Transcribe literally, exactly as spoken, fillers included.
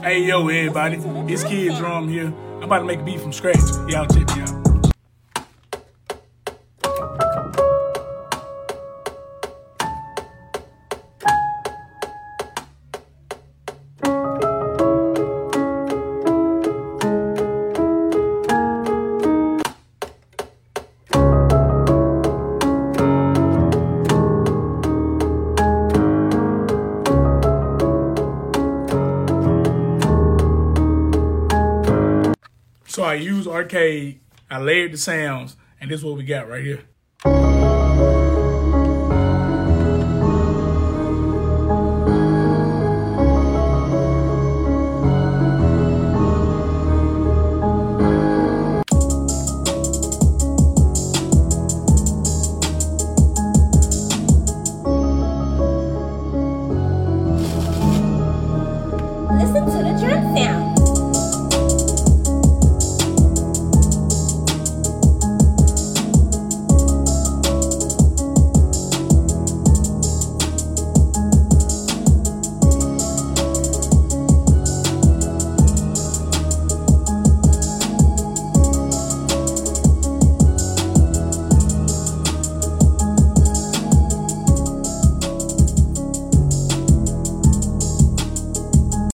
Hey yo, everybody, it's Kid Drum here. I'm about to make a beat from scratch. Y'all check me out. So I used Arcade, I layered the sounds, and this is what we got right here. Listen to the drum sound.